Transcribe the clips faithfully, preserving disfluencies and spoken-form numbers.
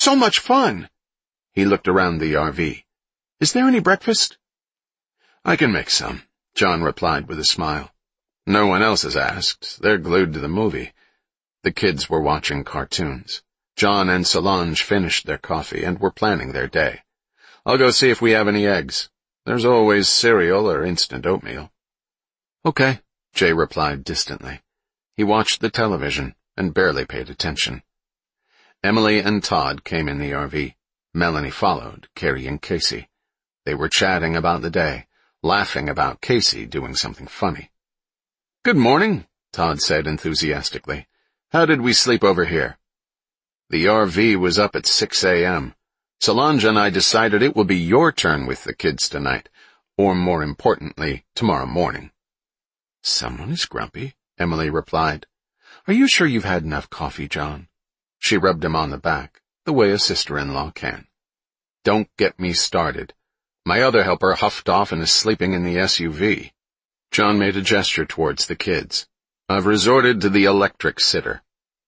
so much fun." He looked around the R V. "Is there any breakfast?" "I can make some," John replied with a smile. "No one else has asked. They're glued to the movie." The kids were watching cartoons. John and Solange finished their coffee and were planning their day. "I'll go see if we have any eggs. There's always cereal or instant oatmeal." "Okay," Jay replied distantly. He watched the television and barely paid attention. Emily and Todd came in the R V. Melanie followed, carrying Casey. They were chatting about the day, laughing about Casey doing something funny. "Good morning," Todd said enthusiastically. "How did we sleep over here?" "The R V was up at six a m Solange and I decided it will be your turn with the kids tonight, or more importantly, tomorrow morning." "Someone is grumpy," Emily replied. "Are you sure you've had enough coffee, John?" She rubbed him on the back, the way a sister-in-law can. "Don't get me started. My other helper huffed off and is sleeping in the S U V. John made a gesture towards the kids. "I've resorted to the electric sitter."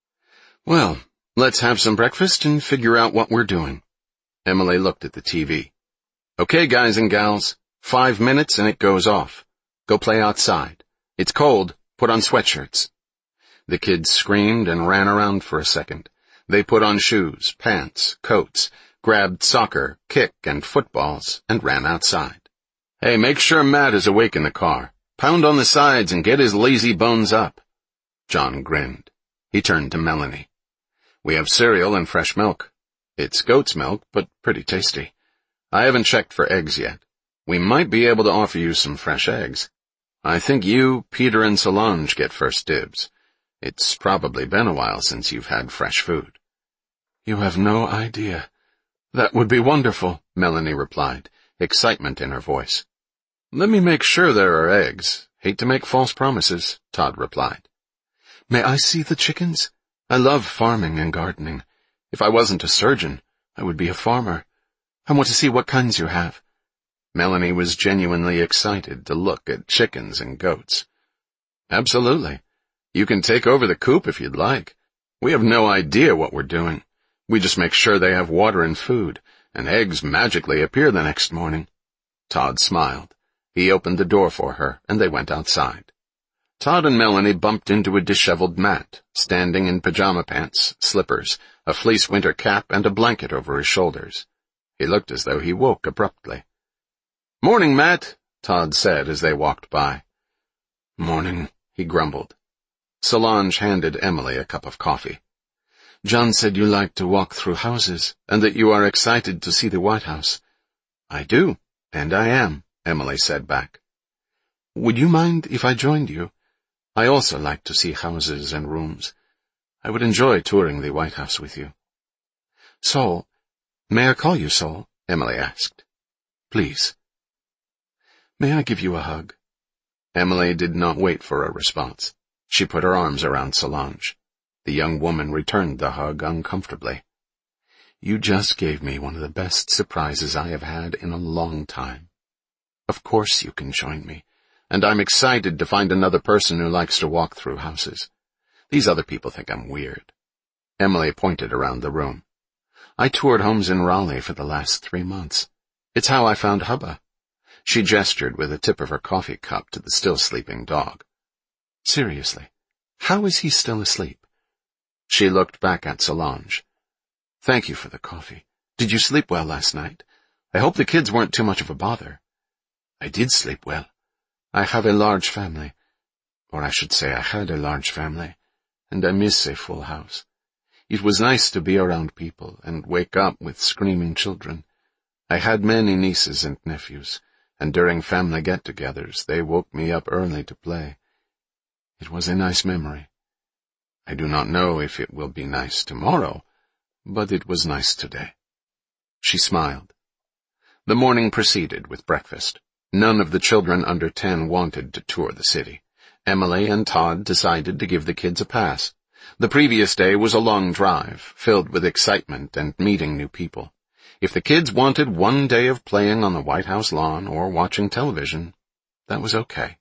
"Well, let's have some breakfast and figure out what we're doing." Emily looked at the T V. "Okay, guys and gals, five minutes and it goes off. Go play outside. It's cold. Put on sweatshirts." The kids screamed and ran around for a second. They put on shoes, pants, coats, grabbed soccer, kick, and footballs, and ran outside. "Hey, make sure Matt is awake in the car. Pound on the sides and get his lazy bones up." John grinned. He turned to Melanie. "We have cereal and fresh milk. It's goat's milk, but pretty tasty. I haven't checked for eggs yet. We might be able to offer you some fresh eggs. I think you, Peter, and Solange get first dibs. It's probably been a while since you've had fresh food." "You have no idea. That would be wonderful," Melanie replied, excitement in her voice. "Let me make sure there are eggs. Hate to make false promises," Todd replied. "May I see the chickens? I love farming and gardening. If I wasn't a surgeon, I would be a farmer. I want to see what kinds you have." Melanie was genuinely excited to look at chickens and goats. "Absolutely. You can take over the coop if you'd like. We have no idea what we're doing. We just make sure they have water and food, and eggs magically appear the next morning." Todd smiled. He opened the door for her, and they went outside. Todd and Melanie bumped into a disheveled Matt, standing in pajama pants, slippers, a fleece winter cap, and a blanket over his shoulders. He looked as though he woke abruptly. "Morning, Matt," Todd said as they walked by. "Morning," he grumbled. Solange handed Emily a cup of coffee. "John said you like to walk through houses, and that you are excited to see the White House." "I do, and I am," Emily said back. "Would you mind if I joined you? I also like to see houses and rooms. I would enjoy touring the White House with you." "Sol, may I call you Sol?" Emily asked. "Please." "May I give you a hug?" Emily did not wait for a response. She put her arms around Solange. The young woman returned the hug uncomfortably. "You just gave me one of the best surprises I have had in a long time. Of course you can join me, and I'm excited to find another person who likes to walk through houses. These other people think I'm weird." Emily pointed around the room. "I toured homes in Raleigh for the last three months. It's how I found Hubba." She gestured with the tip of her coffee cup to the still sleeping dog. "Seriously, how is he still asleep?" She looked back at Solange. "Thank you for the coffee. Did you sleep well last night? I hope the kids weren't too much of a bother." "I did sleep well. I have a large family. Or I should say I had a large family, and I miss a full house. It was nice to be around people and wake up with screaming children. I had many nieces and nephews, and during family get-togethers they woke me up early to play. It was a nice memory. I do not know if it will be nice tomorrow, but it was nice today." She smiled. The morning proceeded with breakfast. None of the children under ten wanted to tour the city. Emily and Todd decided to give the kids a pass. The previous day was a long drive, filled with excitement and meeting new people. If the kids wanted one day of playing on the White House lawn or watching television, that was okay.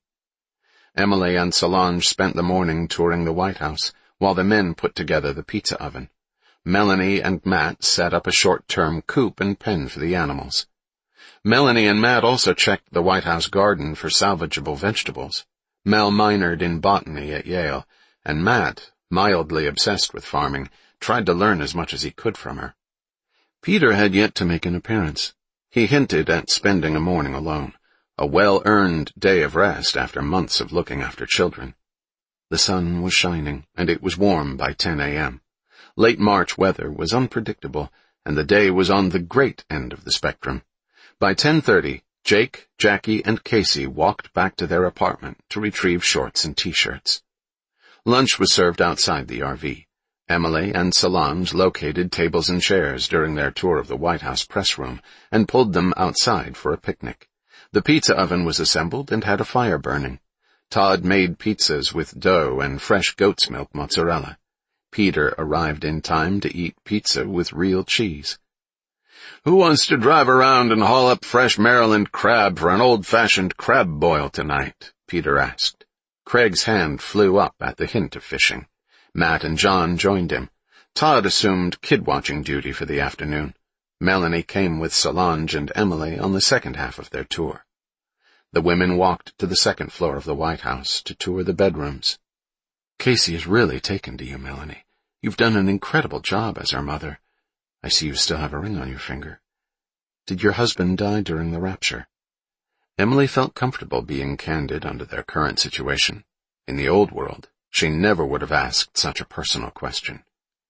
Emily and Solange spent the morning touring the White House, while the men put together the pizza oven. Melanie and Matt set up a short-term coop and pen for the animals. Melanie and Matt also checked the White House garden for salvageable vegetables. Mel minored in botany at Yale, and Matt, mildly obsessed with farming, tried to learn as much as he could from her. Peter had yet to make an appearance. He hinted at spending a morning alone, a well-earned day of rest after months of looking after children. The sun was shining, and it was warm by ten a.m. Late March weather was unpredictable, and the day was on the great end of the spectrum. By ten thirty, Jake, Jackie, and Casey walked back to their apartment to retrieve shorts and T-shirts. Lunch was served outside the R V. Emily and Solange located tables and chairs during their tour of the White House press room and pulled them outside for a picnic. The pizza oven was assembled and had a fire burning. Todd made pizzas with dough and fresh goat's milk mozzarella. Peter arrived in time to eat pizza with real cheese. "Who wants to drive around and haul up fresh Maryland crab for an old-fashioned crab boil tonight?" Peter asked. Craig's hand flew up at the hint of fishing. Matt and John joined him. Todd assumed kid-watching duty for the afternoon. Melanie came with Solange and Emily on the second half of their tour. The women walked to the second floor of the White House to tour the bedrooms. "Casey is really taken to you, Melanie. You've done an incredible job as her mother. I see you still have a ring on your finger. Did your husband die during the rapture?" Emily felt comfortable being candid under their current situation. In the old world, she never would have asked such a personal question.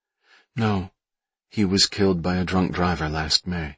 "No, he was killed by a drunk driver last May.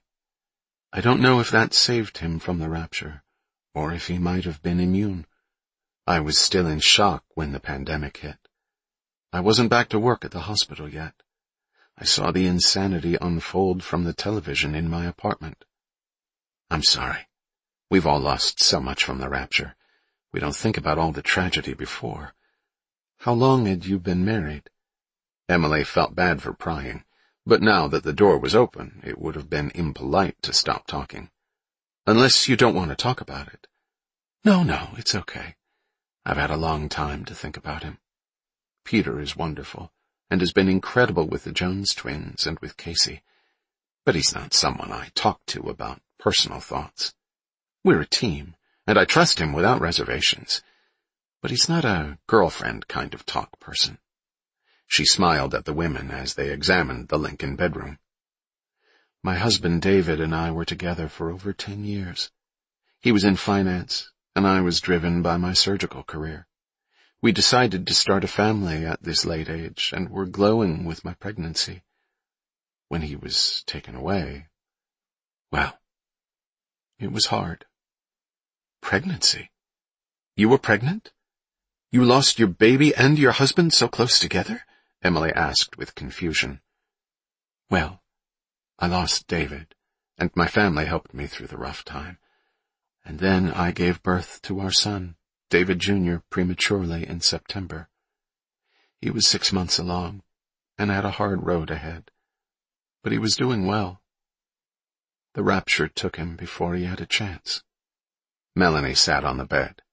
I don't know if that saved him from the rapture, or if he might have been immune. I was still in shock when the pandemic hit. I wasn't back to work at the hospital yet. I saw the insanity unfold from the television in my apartment. I'm sorry. We've all lost so much from the rapture. We don't think about all the tragedy before. How long had you been married?" Emily felt bad for prying, but now that the door was open, it would have been impolite to stop talking. "Unless you don't want to talk about it." "No, no, it's okay. I've had a long time to think about him. Peter is wonderful, and has been incredible with the Jones twins and with Casey. But he's not someone I talk to about personal thoughts. We're a team, and I trust him without reservations. But he's not a girlfriend kind of talk person." She smiled at the women as they examined the Lincoln bedroom. "My husband David and I were together for over ten years. He was in finance, and I was driven by my surgical career. We decided to start a family at this late age and were glowing with my pregnancy. When he was taken away, well, it was hard." "Pregnancy? You were pregnant? You lost your baby and your husband so close together?" Emily asked with confusion. "Well, I lost David, and my family helped me through the rough time. And then I gave birth to our son, David Junior, prematurely in September. He was six months along and had a hard road ahead, but he was doing well. The rapture took him before he had a chance." Melanie sat on the bed.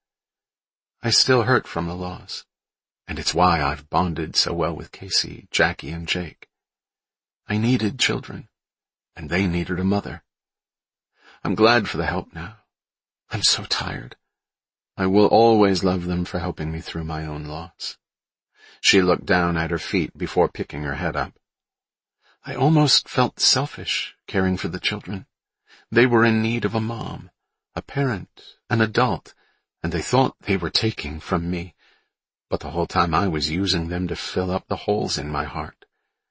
"I still hurt from the loss, and it's why I've bonded so well with Casey, Jackie, and Jake. I needed children, and they needed a mother. I'm glad for the help now. I'm so tired. I will always love them for helping me through my own loss." She looked down at her feet before picking her head up. "I almost felt selfish caring for the children. They were in need of a mom, a parent, an adult, and they thought they were taking from me, but the whole time I was using them to fill up the holes in my heart.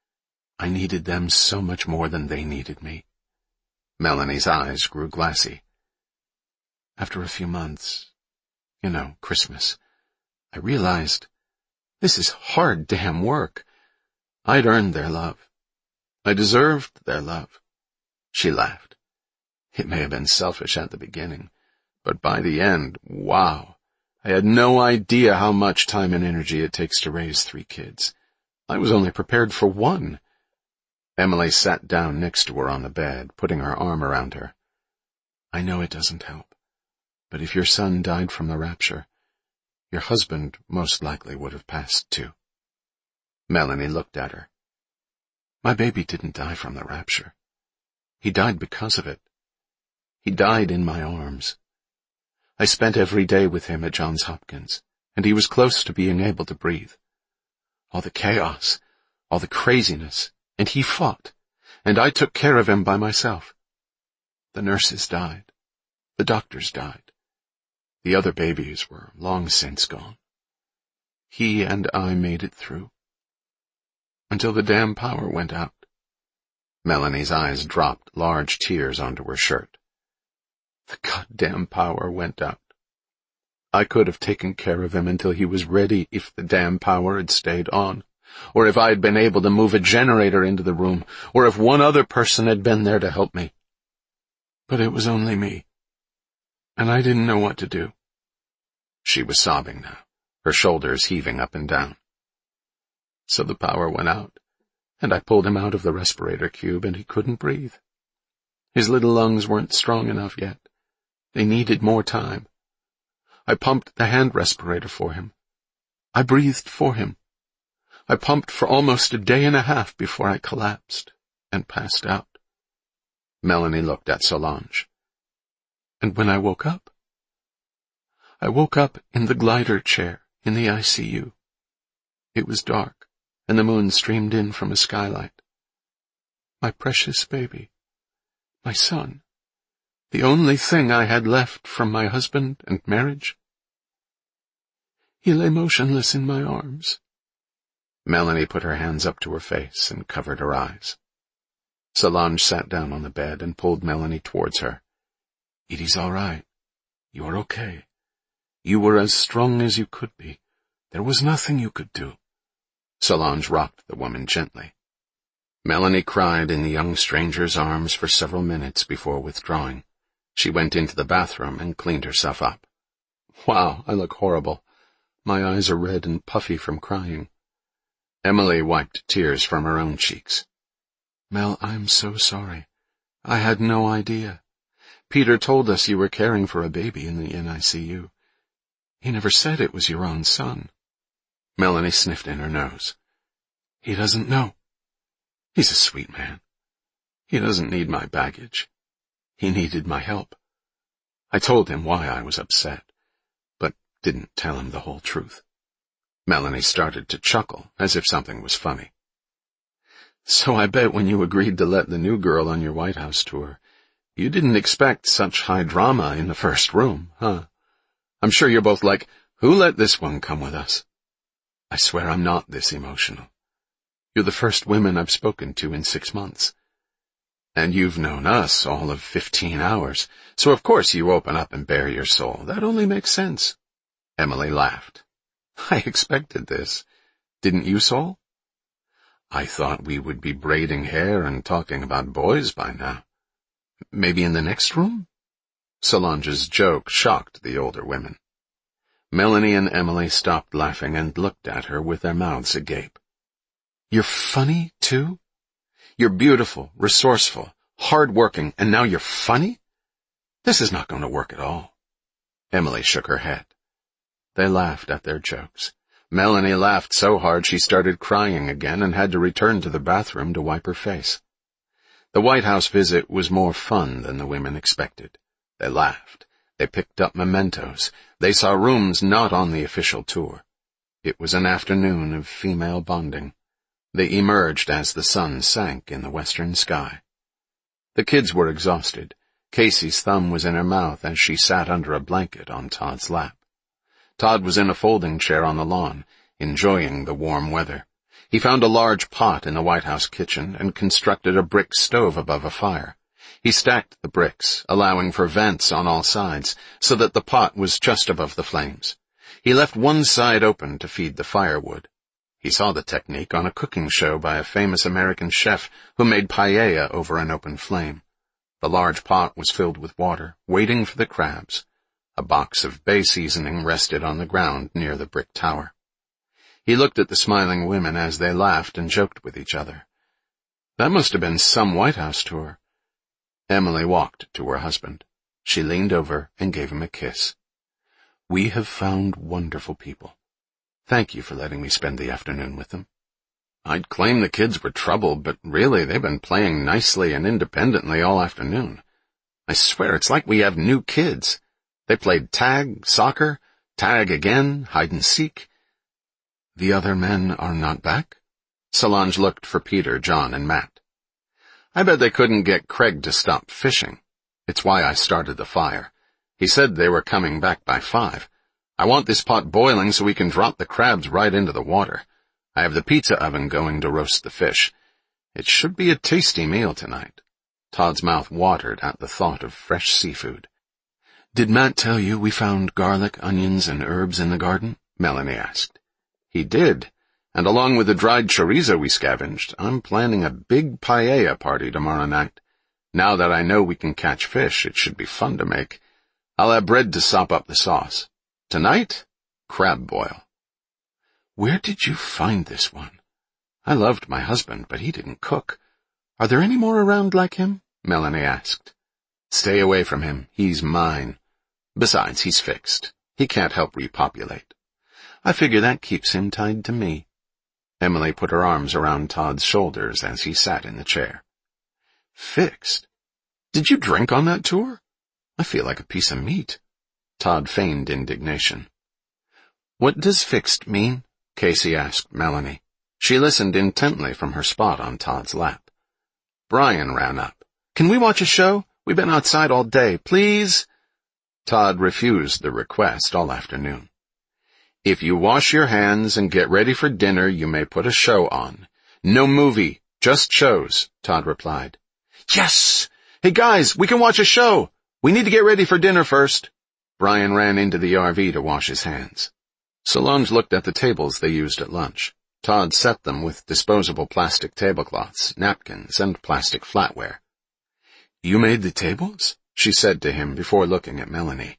I needed them so much more than they needed me." Melanie's eyes grew glassy. "After a few months, you know, Christmas, I realized this is hard damn work. I'd earned their love. I deserved their love." She laughed. "It may have been selfish at the beginning, but by the end, wow, I had no idea how much time and energy it takes to raise three kids. I was only prepared for one." Emily sat down next to her on the bed, putting her arm around her. "I know it doesn't help, but if your son died from the rapture, your husband most likely would have passed too." Melanie looked at her. My baby didn't die from the rapture. He died because of it. He died in my arms. I spent every day with him at Johns Hopkins, and he was close to being able to breathe. All the chaos, all the craziness, and he fought, and I took care of him by myself. The nurses died. The doctors died. The other babies were long since gone. He and I made it through. Until the damn power went out. Melanie's eyes dropped large tears onto her shirt. The goddamn power went out. I could have taken care of him until he was ready if the damn power had stayed on, or if I had been able to move a generator into the room, or if one other person had been there to help me. But it was only me, and I didn't know what to do. She was sobbing now, her shoulders heaving up and down. So the power went out, and I pulled him out of the respirator cube, and he couldn't breathe. His little lungs weren't strong enough yet. They needed more time. I pumped the hand respirator for him. I breathed for him. I pumped for almost a day and a half before I collapsed and passed out. Melanie looked at Solange. And when I woke up, I woke up in the glider chair in the I C U. It was dark, and the moon streamed in from a skylight. My precious baby, my son, the only thing I had left from my husband and marriage. He lay motionless in my arms. Melanie put her hands up to her face and covered her eyes. Solange sat down on the bed and pulled Melanie towards her. It is all right. You are okay. You were as strong as you could be. There was nothing you could do. Solange rocked the woman gently. Melanie cried in the young stranger's arms for several minutes before withdrawing. She went into the bathroom and cleaned herself up. Wow, I look horrible. My eyes are red and puffy from crying. Emily wiped tears from her own cheeks. Mel, I'm so sorry. I had no idea. Peter told us you were caring for a baby in the N I C U. He never said it was your own son. Melanie sniffed in her nose. He doesn't know. He's a sweet man. He doesn't need my baggage. He needed my help. I told him why I was upset, but didn't tell him the whole truth. Melanie started to chuckle, as if something was funny. So I bet when you agreed to let the new girl on your White House tour, you didn't expect such high drama in the first room, huh? I'm sure you're both like, who let this one come with us? I swear I'm not this emotional. You're the first women I've spoken to in six months. And you've known us all of fifteen hours, so of course you open up and bare your soul. That only makes sense. Emily laughed. I expected this. Didn't you, Sol? I thought we would be braiding hair and talking about boys by now. Maybe in the next room? Solange's joke shocked the older women. Melanie and Emily stopped laughing and looked at her with their mouths agape. You're funny, too? You're beautiful, resourceful, hard-working, and now you're funny? This is not going to work at all. Emily shook her head. They laughed at their jokes. Melanie laughed so hard she started crying again and had to return to the bathroom to wipe her face. The White House visit was more fun than the women expected. They laughed. They picked up mementos. They saw rooms not on the official tour. It was an afternoon of female bonding. They emerged as the sun sank in the western sky. The kids were exhausted. Casey's thumb was in her mouth as she sat under a blanket on Todd's lap. Todd was in a folding chair on the lawn, enjoying the warm weather. He found a large pot in the White House kitchen and constructed a brick stove above a fire. He stacked the bricks, allowing for vents on all sides, so that the pot was just above the flames. He left one side open to feed the firewood. He saw the technique on a cooking show by a famous American chef who made paella over an open flame. The large pot was filled with water, waiting for the crabs. A box of bay seasoning rested on the ground near the brick tower. He looked at the smiling women as they laughed and joked with each other. That must have been some White House tour. Emily walked to her husband. She leaned over and gave him a kiss. We have found wonderful people. Thank you for letting me spend the afternoon with them. I'd claim the kids were trouble, but really they've been playing nicely and independently all afternoon. I swear it's like we have new kids. They played tag, soccer, tag again, hide and seek. The other men are not back? Solange looked for Peter, John, and Matt. I bet they couldn't get Craig to stop fishing. It's why I started the fire. He said they were coming back by five. I want this pot boiling so we can drop the crabs right into the water. I have the pizza oven going to roast the fish. It should be a tasty meal tonight. Todd's mouth watered at the thought of fresh seafood. Did Matt tell you we found garlic, onions, and herbs in the garden? Melanie asked. He did, and along with the dried chorizo we scavenged, I'm planning a big paella party tomorrow night. Now that I know we can catch fish, it should be fun to make. I'll have bread to sop up the sauce. Tonight, crab boil. Where did you find this one? I loved my husband, but he didn't cook. Are there any more around like him? Melanie asked. Stay away from him. He's mine. Besides, he's fixed. He can't help repopulate. I figure that keeps him tied to me. Emily put her arms around Todd's shoulders as he sat in the chair. Fixed? Did you drink on that tour? I feel like a piece of meat. Todd feigned indignation. What does fixed mean? Casey asked Melanie. She listened intently from her spot on Todd's lap. Brian ran up. Can we watch a show? We've been outside all day, please. Todd refused the request all afternoon. If you wash your hands and get ready for dinner, you may put a show on. No movie, just shows, Todd replied. Yes! Hey guys, we can watch a show. We need to get ready for dinner first. Brian ran into the R V to wash his hands. Solange looked at the tables they used at lunch. Todd set them with disposable plastic tablecloths, napkins, and plastic flatware. You made the tables? She said to him before looking at Melanie.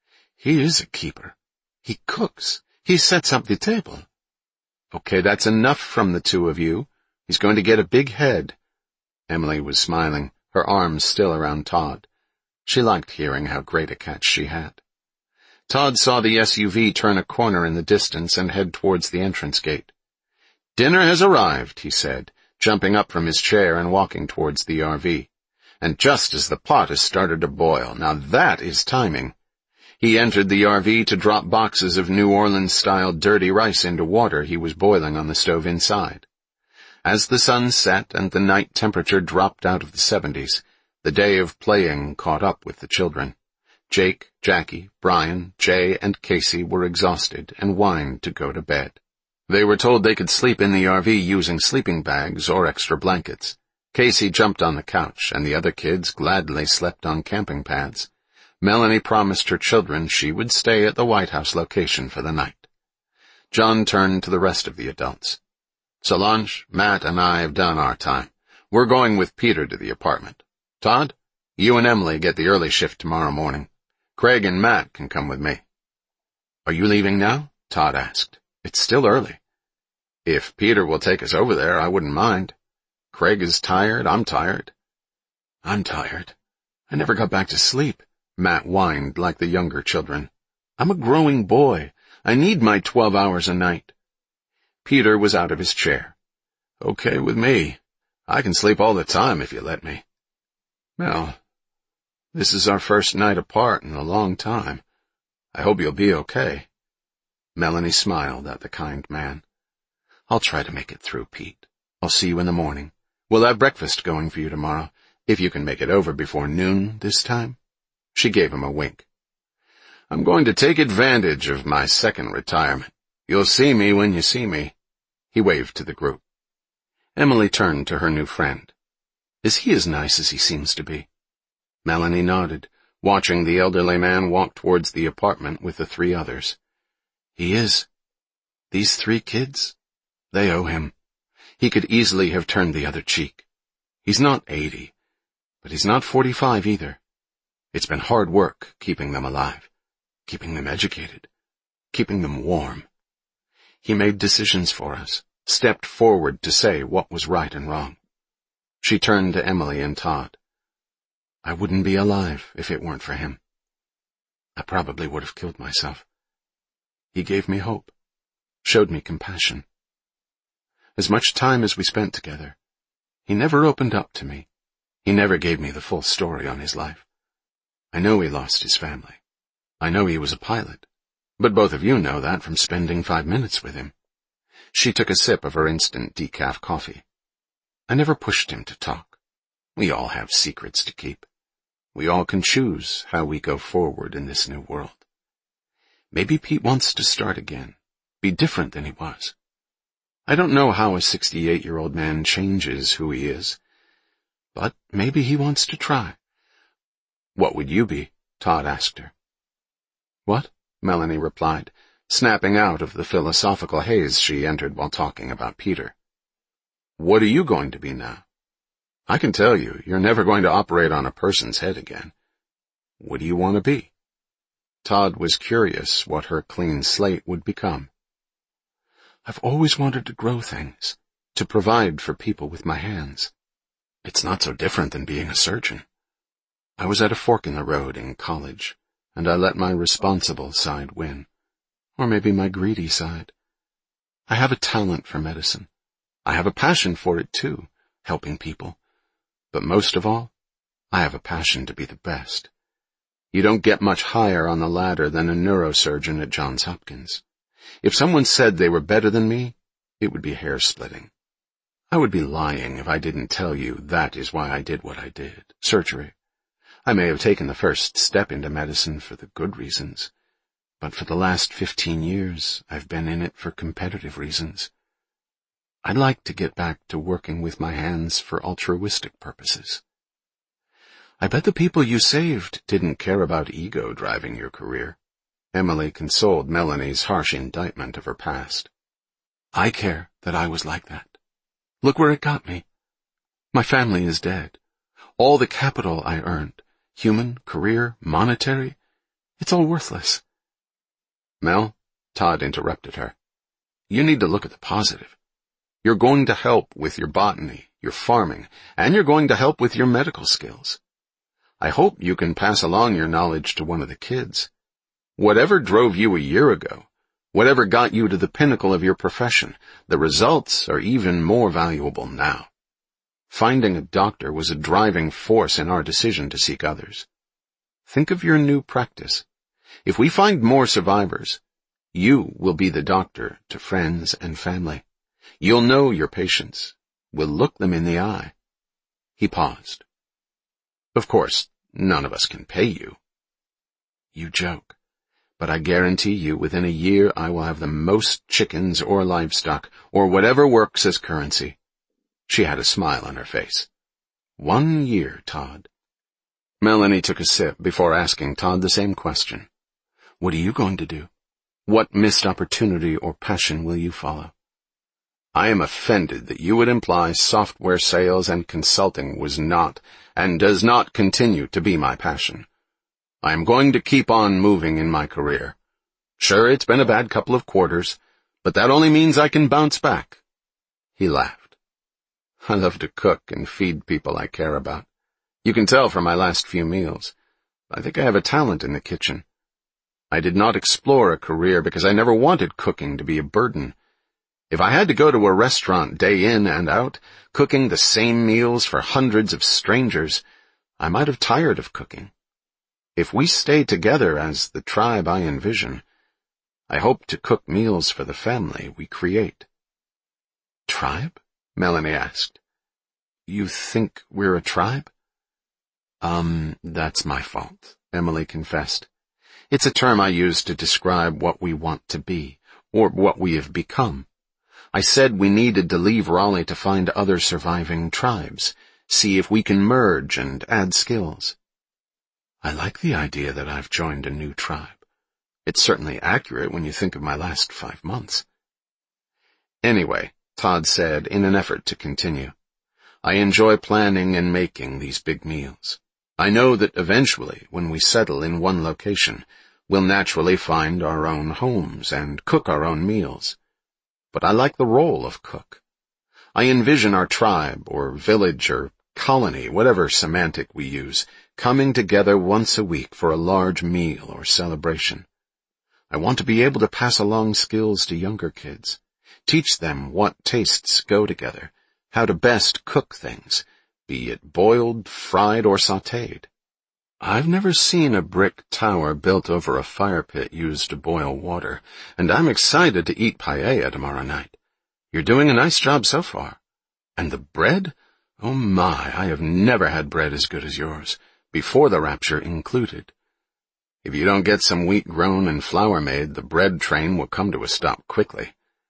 He is a keeper. He cooks. He sets up the table. Okay, that's enough from the two of you. He's going to get a big head. Emily was smiling, her arms still around Todd. She liked hearing how great a catch she had. Todd saw the S U V turn a corner in the distance and head towards the entrance gate. Dinner has arrived, he said, jumping up from his chair and walking towards the R V. And just as the pot has started to boil. Now that is timing. He entered the R V to drop boxes of New Orleans-style dirty rice into water he was boiling on the stove inside. As the sun set and the night temperature dropped out of the seventies, the day of playing caught up with the children. Jake, Jackie, Brian, Jay, and Casey were exhausted and whined to go to bed. They were told they could sleep in the R V using sleeping bags or extra blankets. Casey jumped on the couch, and the other kids gladly slept on camping pads. Melanie promised her children she would stay at the White House location for the night. John turned to the rest of the adults. Solange, Matt, and I have done our time. We're going with Peter to the apartment. Todd, you and Emily get the early shift tomorrow morning. Craig and Matt can come with me. Are you leaving now? Todd asked. It's still early. If Peter will take us over there, I wouldn't mind. Craig is tired, I'm tired. I'm tired. I never got back to sleep, Matt whined like the younger children. I'm a growing boy. I need my twelve hours a night. Peter was out of his chair. Okay with me. I can sleep all the time if you let me. Well, this is our first night apart in a long time. I hope you'll be okay. Melanie smiled at the kind man. I'll try to make it through, Pete. I'll see you in the morning. We'll have breakfast going for you tomorrow, if you can make it over before noon this time. She gave him a wink. I'm going to take advantage of my second retirement. You'll see me when you see me. He waved to the group. Emily turned to her new friend. Is he as nice as he seems to be? Melanie nodded, watching the elderly man walk towards the apartment with the three others. He is. These three kids, they owe him. He could easily have turned the other cheek. He's not eighty, but he's not forty-five either. It's been hard work keeping them alive, keeping them educated, keeping them warm. He made decisions for us, stepped forward to say what was right and wrong. She turned to Emily and Todd. I wouldn't be alive if it weren't for him. I probably would have killed myself. He gave me hope, showed me compassion. as much time as we spent together. He never opened up to me. He never gave me the full story on his life. I know he lost his family. I know he was a pilot. But both of you know that from spending five minutes with him. She took a sip of her instant decaf coffee. I never pushed him to talk. We all have secrets to keep. We all can choose how we go forward in this new world. Maybe Pete wants to start again, be different than he was. I don't know how a sixty-eight-year-old man changes who he is, but maybe he wants to try. What would you be? Todd asked her. What? Melanie replied, snapping out of the philosophical haze she entered while talking about Peter. What are you going to be now? I can tell you, you're never going to operate on a person's head again. What do you want to be? Todd was curious what her clean slate would become. I've always wanted to grow things, to provide for people with my hands. It's not so different than being a surgeon. I was at a fork in the road in college, and I let my responsible side win. Or maybe my greedy side. I have a talent for medicine. I have a passion for it too, helping people. But most of all, I have a passion to be the best. You don't get much higher on the ladder than a neurosurgeon at Johns Hopkins. If someone said they were better than me, it would be hair-splitting. I would be lying if I didn't tell you that is why I did what I did, surgery. I may have taken the first step into medicine for the good reasons, but for the last fifteen years, I've been in it for competitive reasons. I'd like to get back to working with my hands for altruistic purposes. I bet the people you saved didn't care about ego driving your career. Emily consoled Melanie's harsh indictment of her past. I care that I was like that. Look where it got me. My family is dead. All the capital I earned, human, career, monetary, it's all worthless. Mel, Todd interrupted her. You need to look at the positive. You're going to help with your botany, your farming, and you're going to help with your medical skills. I hope you can pass along your knowledge to one of the kids. Whatever drove you a year ago, whatever got you to the pinnacle of your profession, the results are even more valuable now. Finding a doctor was a driving force in our decision to seek others. Think of your new practice. If we find more survivors, you will be the doctor to friends and family. You'll know your patients, will look them in the eye. He paused. Of course, none of us can pay you. You joke, but I guarantee you within a year I will have the most chickens or livestock or whatever works as currency. She had a smile on her face. One year, Todd. Melanie took a sip before asking Todd the same question. What are you going to do? What missed opportunity or passion will you follow? I am offended that you would imply software sales and consulting was not and does not continue to be my passion. I am going to keep on moving in my career. Sure, it's been a bad couple of quarters, but that only means I can bounce back. He laughed. I love to cook and feed people I care about. You can tell from my last few meals. I think I have a talent in the kitchen. I did not explore a career because I never wanted cooking to be a burden. If I had to go to a restaurant day in and out, cooking the same meals for hundreds of strangers, I might have tired of cooking. If we stay together as the tribe I envision, I hope to cook meals for the family we create. Tribe? Melanie asked. You think we're a tribe? Um, that's my fault, Emily confessed. It's a term I use to describe what we want to be, or what we have become. I said we needed to leave Raleigh to find other surviving tribes, see if we can merge and add skills. I like the idea that I've joined a new tribe. It's certainly accurate when you think of my last five months. Anyway, Todd said in an effort to continue, I enjoy planning and making these big meals. I know that eventually, when we settle in one location, we'll naturally find our own homes and cook our own meals. But I like the role of cook. I envision our tribe or village or colony, whatever semantic we use, coming together once a week for a large meal or celebration. I want to be able to pass along skills to younger kids, Teach them what tastes go together, how to best cook things, be it boiled, fried, or sautéed. I've never seen a brick tower built over a fire pit used to boil water, and I'm excited to eat paella tomorrow night. You're doing a nice job so far. And the bread? Oh my, I have never had bread as good as yours, before the rapture included. If you don't get some wheat grown and flour made, the bread train will come to a stop quickly.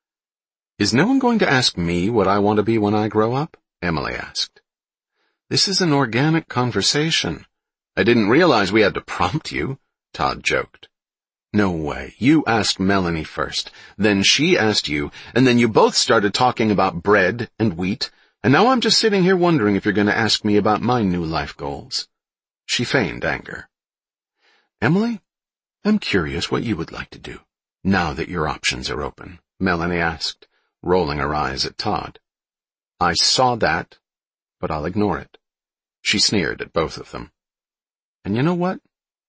Is no one going to ask me what I want to be when I grow up? Emily asked. This is an organic conversation. I didn't realize we had to prompt you, Todd joked. No way. You asked Melanie first, then she asked you, and then you both started talking about bread and wheat, and now I'm just sitting here wondering if you're going to ask me about my new life goals. She feigned anger. Emily, I'm curious what you would like to do, now that your options are open, Melanie asked, rolling her eyes at Todd. I saw that, but I'll ignore it. She sneered at both of them. And you know what?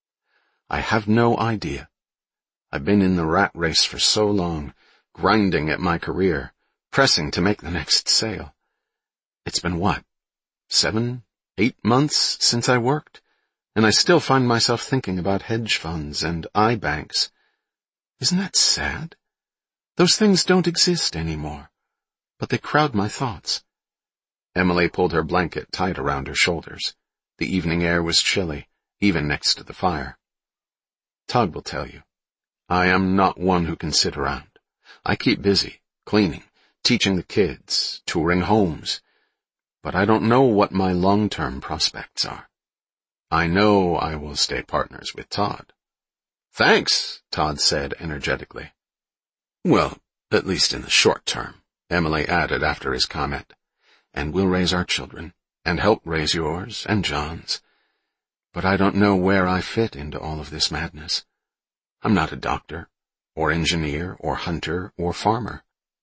I have no idea. I've been in the rat race for so long, grinding at my career, pressing to make the next sale. It's been what? Seven, eight months since I worked, and I still find myself thinking about hedge funds and iBanks. Isn't that sad? Those things don't exist anymore, but they crowd my thoughts. Emily pulled her blanket tight around her shoulders. The evening air was chilly, even next to the fire. Todd will tell you. I am not one who can sit around. I keep busy, cleaning, teaching the kids, touring homes. But I don't know what my long-term prospects are. I know I will stay partners with Todd. Thanks, Todd said energetically. Well, at least in the short term, Emily added after his comment. And we'll raise our children, and help raise yours and John's. But I don't know where I fit into all of this madness. I'm not a doctor, or engineer, or hunter, or farmer.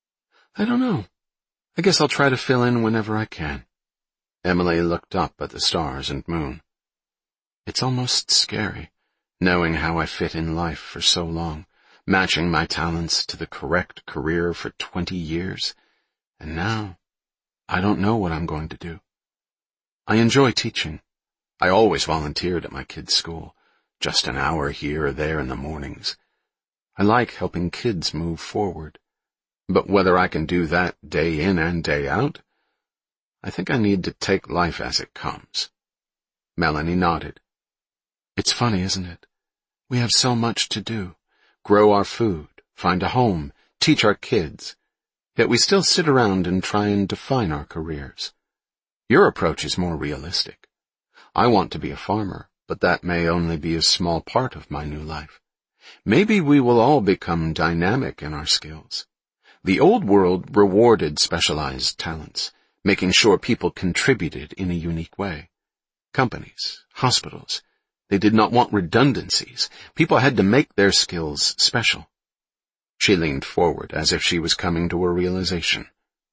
I don't know. I guess I'll try to fill in whenever I can. Emily looked up at the stars and moon. It's almost scary, knowing how I fit in life for so long, matching my talents to the correct career for twenty years. And now, I don't know what I'm going to do. I enjoy teaching. I always volunteered at my kids' school, just an hour here or there in the mornings. I like helping kids move forward. But whether I can do that day in and day out, I think I need to take life as it comes. Melanie nodded. It's funny, isn't it? We have so much to do. Grow our food, find a home, teach our kids. Yet we still sit around and try and define our careers. Your approach is more realistic. I want to be a farmer, but that may only be a small part of my new life. Maybe we will all become dynamic in our skills. The old world rewarded specialized talents, making sure people contributed in a unique way. Companies, hospitals, they did not want redundancies. People had to make their skills special. She leaned forward as if she was coming to a realization.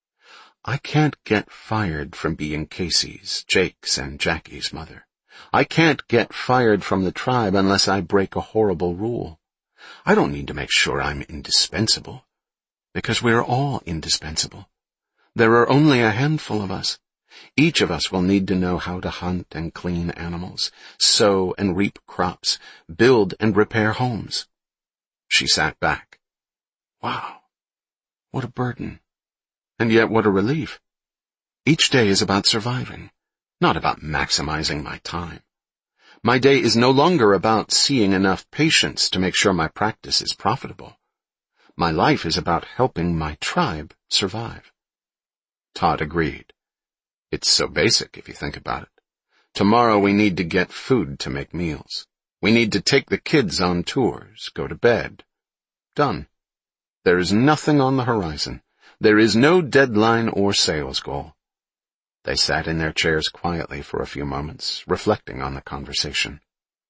I can't get fired from being Casey's, Jake's, and Jackie's mother. I can't get fired from the tribe unless I break a horrible rule. I don't need to make sure I'm indispensable, because we're all indispensable. There are only a handful of us. Each of us will need to know how to hunt and clean animals, sow and reap crops, build and repair homes. She sat back. Wow, what a burden. And yet what a relief. Each day is about surviving, not about maximizing my time. My day is no longer about seeing enough patients to make sure my practice is profitable. My life is about helping my tribe survive. Todd agreed. It's so basic if you think about it. Tomorrow we need to get food to make meals. We need to take the kids on tours, go to bed. Done. There is nothing on the horizon. There is no deadline or sales goal. They sat in their chairs quietly for a few moments, reflecting on the conversation.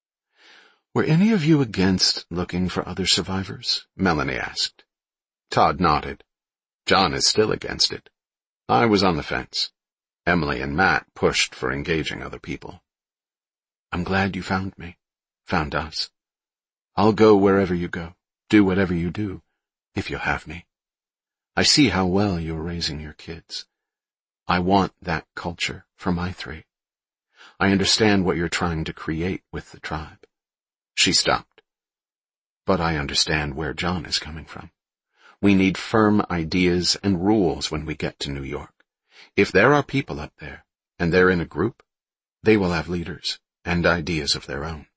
Were any of you against looking for other survivors? Melanie asked. Todd nodded. John is still against it. I was on the fence. Emily and Matt pushed for engaging other people. I'm glad you found me, found us. I'll go wherever you go, do whatever you do, if you'll have me. I see how well you're raising your kids. I want that culture for my three. I understand what you're trying to create with the tribe." She stopped. "But I understand where John is coming from. We need firm ideas and rules when we get to New York. If there are people up there, and they're in a group, they will have leaders and ideas of their own."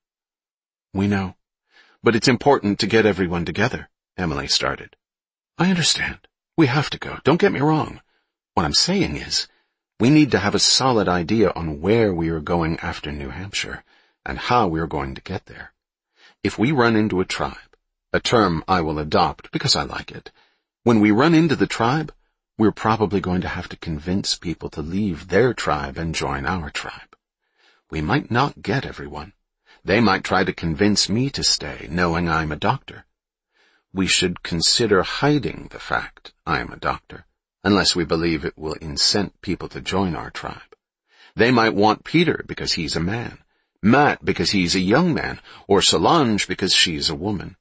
"We know. But it's important to get everyone together," Emily started. "I understand. We have to go. Don't get me wrong. What I'm saying is, we need to have a solid idea on where we are going after New Hampshire, and how we are going to get there. If we run into a tribe, a term I will adopt because I like it, when we run into the tribe, we're probably going to have to convince people to leave their tribe and join our tribe. We might not get everyone. They might try to convince me to stay, knowing I'm a doctor. We should consider hiding the fact I am a doctor, unless we believe it will incent people to join our tribe. They might want Peter because he's a man, Matt because he's a young man, or Solange because she's a woman.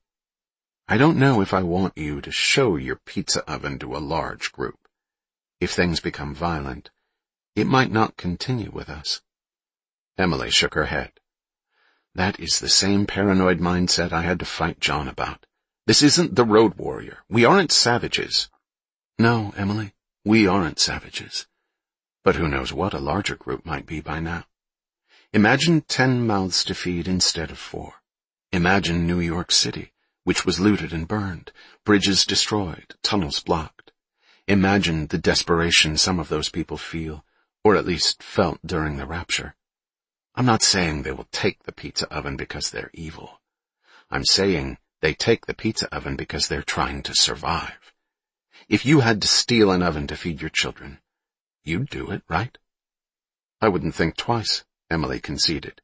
I don't know if I want you to show your pizza oven to a large group. If things become violent, it might not continue with us." Emily shook her head. "That is the same paranoid mindset I had to fight John about. This isn't the Road Warrior. We aren't savages." "No, Emily, we aren't savages. But who knows what a larger group might be by now. Imagine ten mouths to feed instead of four. Imagine New York City, which was looted and burned, bridges destroyed, tunnels blocked. Imagine the desperation some of those people feel, or at least felt during the rapture. I'm not saying they will take the pizza oven because they're evil. I'm saying they take the pizza oven because they're trying to survive. If you had to steal an oven to feed your children, you'd do it, right?" "I wouldn't think twice," Emily conceded.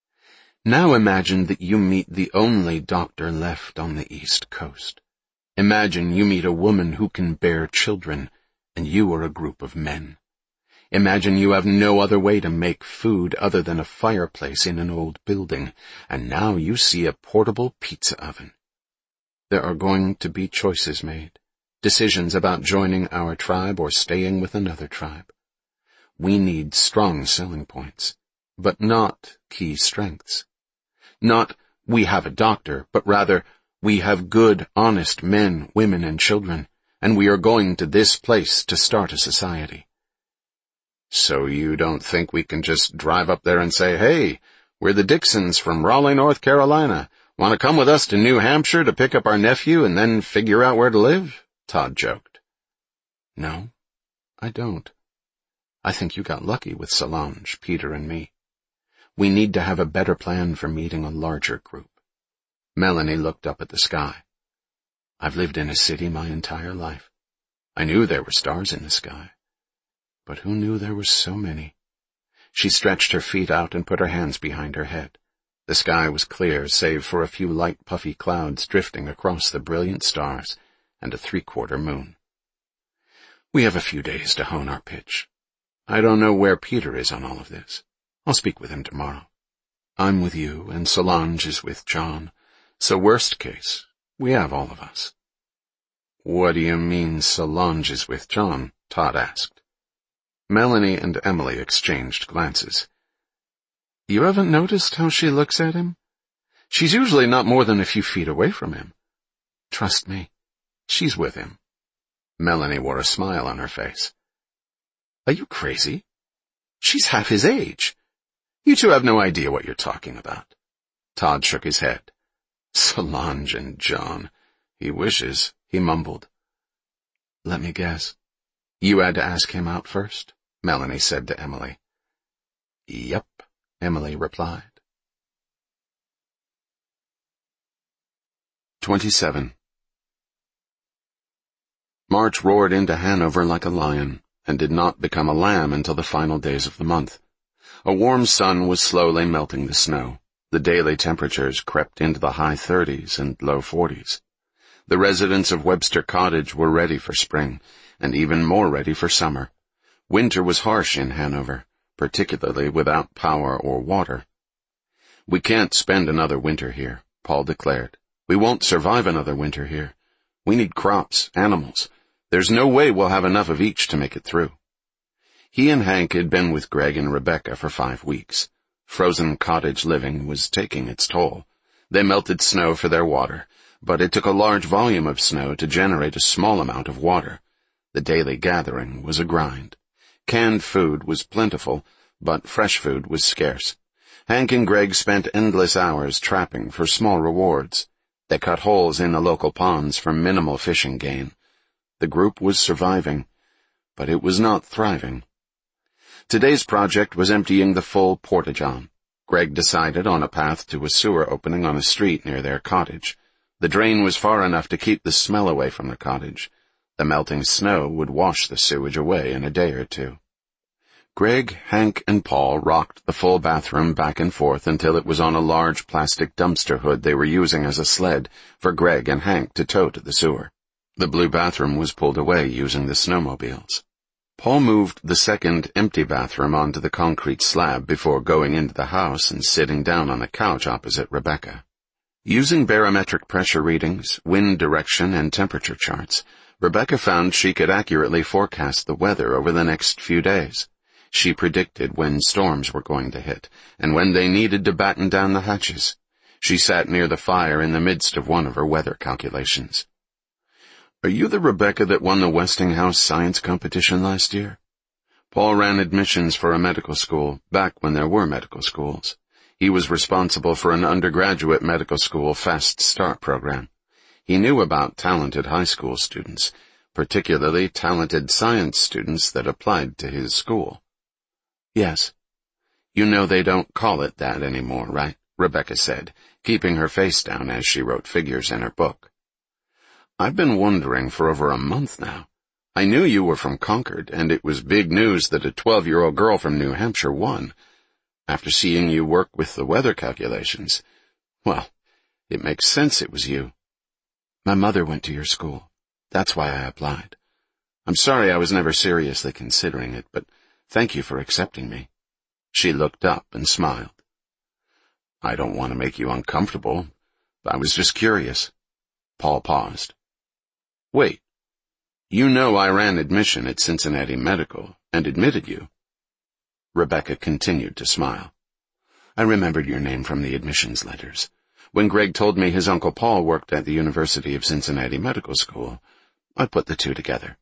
"Now imagine that you meet the only doctor left on the East Coast. Imagine you meet a woman who can bear children, and you are a group of men. Imagine you have no other way to make food other than a fireplace in an old building, and now you see a portable pizza oven. There are going to be choices made, decisions about joining our tribe or staying with another tribe. We need strong selling points, but not key strengths. Not, we have a doctor, but rather, we have good, honest men, women, and children, and we are going to this place to start a society." "So you don't think we can just drive up there and say, 'Hey, we're the Dixons from Raleigh, North Carolina. Want to come with us to New Hampshire to pick up our nephew and then figure out where to live?'" Todd joked. "No, I don't. I think you got lucky with Solange, Peter, and me. We need to have a better plan for meeting a larger group." Melanie looked up at the sky. "I've lived in a city my entire life. I knew there were stars in the sky. But who knew there were so many?" She stretched her feet out and put her hands behind her head. The sky was clear, save for a few light puffy clouds drifting across the brilliant stars and a three-quarter moon. "We have a few days to hone our pitch. I don't know where Peter is on all of this. I'll speak with him tomorrow. I'm with you, and Solange is with John. So worst case, we have all of us." "What do you mean Solange is with John?" Todd asked. Melanie and Emily exchanged glances. "You haven't noticed how she looks at him? She's usually not more than a few feet away from him. Trust me, she's with him." Melanie wore a smile on her face. "Are you crazy? She's half his age. You two have no idea what you're talking about." Todd shook his head. "Solange and John. He wishes," he mumbled. "Let me guess. You had to ask him out first?" Melanie said to Emily. "Yep," Emily replied. Twenty-seven. March roared into Hanover like a lion, and did not become a lamb until the final days of the month. A warm sun was slowly melting the snow. The daily temperatures crept into the high thirties and low forties. The residents of Webster Cottage were ready for spring, and even more ready for summer. Winter was harsh in Hanover, particularly without power or water. "We can't spend another winter here," Paul declared. "We won't survive another winter here. We need crops, animals. There's no way we'll have enough of each to make it through. He and Hank had been with Greg and Rebecca for five weeks. Frozen cottage living was taking its toll. They melted snow for their water, but it took a large volume of snow to generate a small amount of water. The daily gathering was a grind. Canned food was plentiful, but fresh food was scarce. Hank and Greg spent endless hours trapping for small rewards. They cut holes in the local ponds for minimal fishing gain. The group was surviving, but it was not thriving. Today's project was emptying the full porta-john. Greg decided on a path to a sewer opening on a street near their cottage. The drain was far enough to keep the smell away from the cottage. The melting snow would wash the sewage away in a day or two. Greg, Hank, and Paul rocked the full bathroom back and forth until it was on a large plastic dumpster hood they were using as a sled for Greg and Hank to tow to the sewer. The blue bathroom was pulled away using the snowmobiles. Paul moved the second empty bathroom onto the concrete slab before going into the house and sitting down on the couch opposite Rebecca. Using barometric pressure readings, wind direction, and temperature charts, Rebecca found she could accurately forecast the weather over the next few days. She predicted when storms were going to hit, and when they needed to batten down the hatches. She sat near the fire in the midst of one of her weather calculations. "Are you the Rebecca that won the Westinghouse science competition last year?" Paul ran admissions for a medical school, back when there were medical schools. He was responsible for an undergraduate medical school fast start program. He knew about talented high school students, particularly talented science students that applied to his school. "Yes. You know they don't call it that anymore, right?" Rebecca said, keeping her face down as she wrote figures in her book. "I've been wondering for over a month now. I knew you were from Concord, and it was big news that a twelve-year-old girl from New Hampshire won. After seeing you work with the weather calculations, well, it makes sense it was you. My mother went to your school. That's why I applied. I'm sorry I was never seriously considering it, but thank you for accepting me." She looked up and smiled. "I don't want to make you uncomfortable. I was just curious." Paul paused. "Wait. You know I ran admission at Cincinnati Medical and admitted you." Rebecca continued to smile. "I remembered your name from the admissions letters. When Greg told me his Uncle Paul worked at the University of Cincinnati Medical School, I put the two together."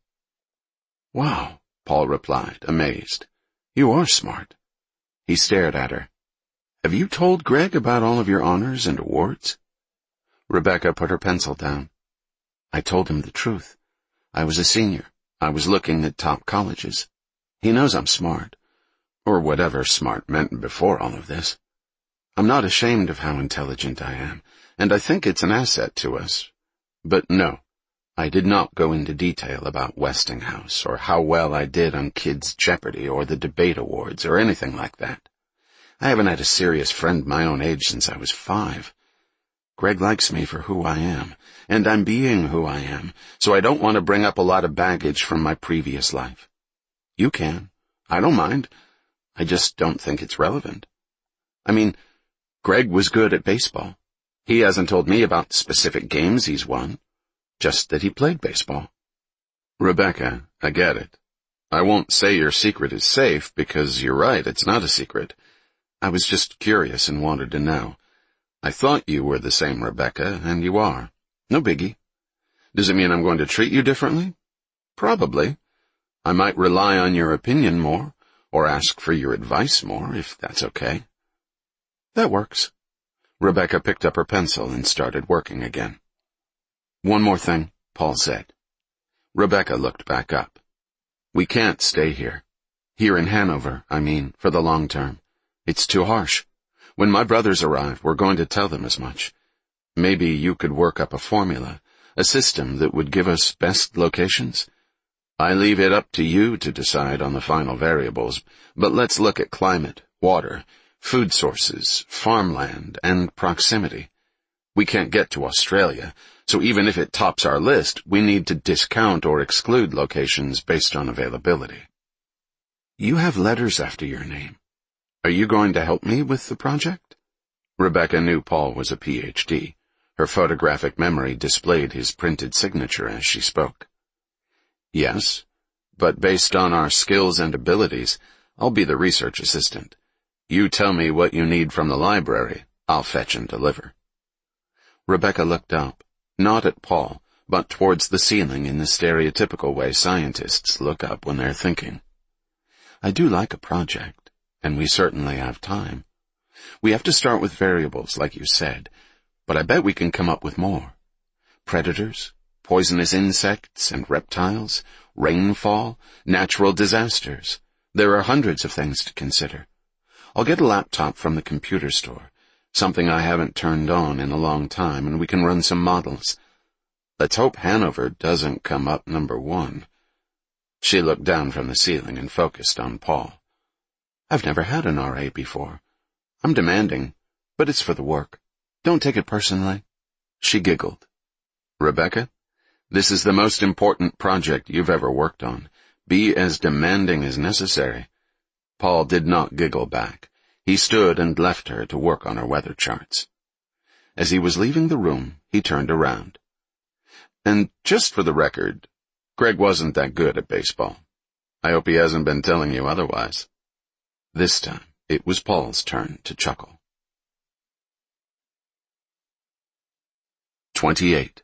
"Wow," Paul replied, amazed. "You are smart." He stared at her. "Have you told Greg about all of your honors and awards?" Rebecca put her pencil down. "I told him the truth. I was a senior. I was looking at top colleges. He knows I'm smart, or whatever smart meant before all of this. I'm not ashamed of how intelligent I am, and I think it's an asset to us. But no, I did not go into detail about Westinghouse or how well I did on Kids' Jeopardy or the debate awards or anything like that. I haven't had a serious friend my own age since I was five. Greg likes me for who I am, and I'm being who I am, so I don't want to bring up a lot of baggage from my previous life. You can. I don't mind. I just don't think it's relevant. I mean, Greg was good at baseball. He hasn't told me about specific games he's won, just that he played baseball." "Rebecca, I get it. I won't say your secret is safe because you're right, it's not a secret. I was just curious and wanted to know. I thought you were the same Rebecca, and you are. No biggie. Does it mean I'm going to treat you differently? Probably. I might rely on your opinion more, or ask for your advice more, if that's okay." "That works." Rebecca picked up her pencil and started working again. "One more thing," Paul said. Rebecca looked back up. "We can't stay here. Here in Hanover, I mean, for the long term. It's too harsh. When my brothers arrive, we're going to tell them as much. Maybe you could work up a formula, a system that would give us best locations. I leave it up to you to decide on the final variables, but let's look at climate, water, food sources, farmland, and proximity. We can't get to Australia, so even if it tops our list, we need to discount or exclude locations based on availability." "You have letters after your name. Are you going to help me with the project?" Rebecca knew Paul was a P H D. Her photographic memory displayed his printed signature as she spoke. Yes, but based on our skills and abilities, I'll be the research assistant. You tell me what you need from the library, I'll fetch and deliver. Rebecca looked up, not at Paul, but towards the ceiling in the stereotypical way scientists look up when they're thinking. I do like a project, and we certainly have time. We have to start with variables, like you said, but I bet we can come up with more. Predators, poisonous insects and reptiles, rainfall, natural disasters. There are hundreds of things to consider. I'll get a laptop from the computer store, something I haven't turned on in a long time, and we can run some models. Let's hope Hanover doesn't come up number one. She looked down from the ceiling and focused on Paul. I've never had an R A before. I'm demanding, but it's for the work. Don't take it personally. She giggled. Rebecca, this is the most important project you've ever worked on. Be as demanding as necessary. Paul did not giggle back. He stood and left her to work on her weather charts. As he was leaving the room, he turned around. And just for the record, Greg wasn't that good at baseball. I hope he hasn't been telling you otherwise. This time, it was Paul's turn to chuckle. Twenty-eight.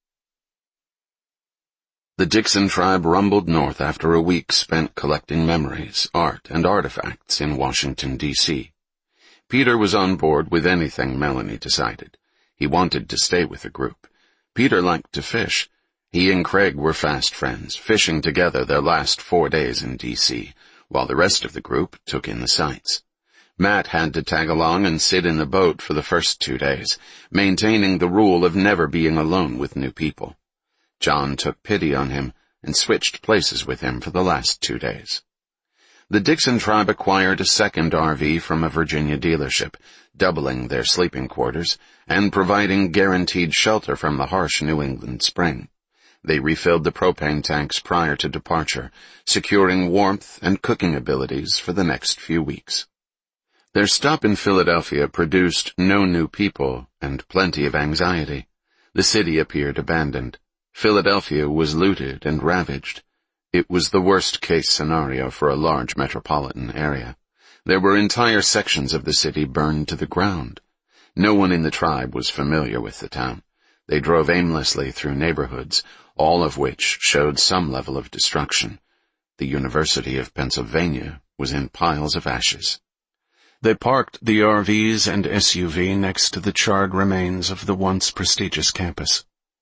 The Dixon tribe rumbled north after a week spent collecting memories, art, and artifacts in Washington, D C Peter was on board with anything Melanie decided. He wanted to stay with the group. Peter liked to fish. He and Craig were fast friends, fishing together their last four days in D C, while the rest of the group took in the sights. Matt had to tag along and sit in the boat for the first two days, maintaining the rule of never being alone with new people. John took pity on him and switched places with him for the last two days. The Dixon tribe acquired a second R V from a Virginia dealership, doubling their sleeping quarters and providing guaranteed shelter from the harsh New England spring. They refilled the propane tanks prior to departure, securing warmth and cooking abilities for the next few weeks. Their stop in Philadelphia produced no new people and plenty of anxiety. The city appeared abandoned. Philadelphia was looted and ravaged. It was the worst-case scenario for a large metropolitan area. There were entire sections of the city burned to the ground. No one in the tribe was familiar with the town. They drove aimlessly through neighborhoods, all of which showed some level of destruction. The University of Pennsylvania was in piles of ashes. They parked the R Vs and S U V next to the charred remains of the once prestigious campus.